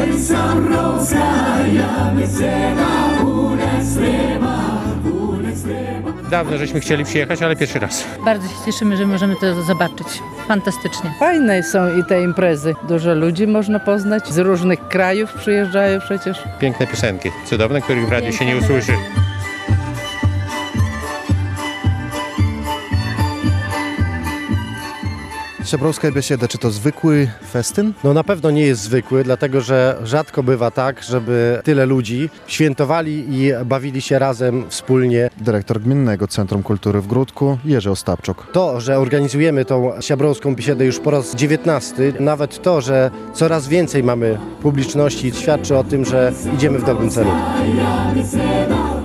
Dawno żeśmy chcieli przyjechać, ale pierwszy raz. Bardzo się cieszymy, że możemy to zobaczyć. Fantastycznie. Fajne są i te imprezy. Dużo ludzi można poznać. Z różnych krajów przyjeżdżają przecież. Piękne piosenki, cudowne, których w radiu się nie usłyszy. Szebrowska Biesiada, czy to zwykły festyn? No na pewno nie jest zwykły, dlatego że rzadko bywa tak, żeby tyle ludzi świętowali i bawili się razem wspólnie. Dyrektor Gminnego Centrum Kultury w Gródku, Jerzy Ostapczuk. To, że organizujemy tą Szebrowską Biesiedę już po raz 19, nawet to, że coraz więcej mamy publiczności, świadczy o tym, że idziemy w dobrym celu.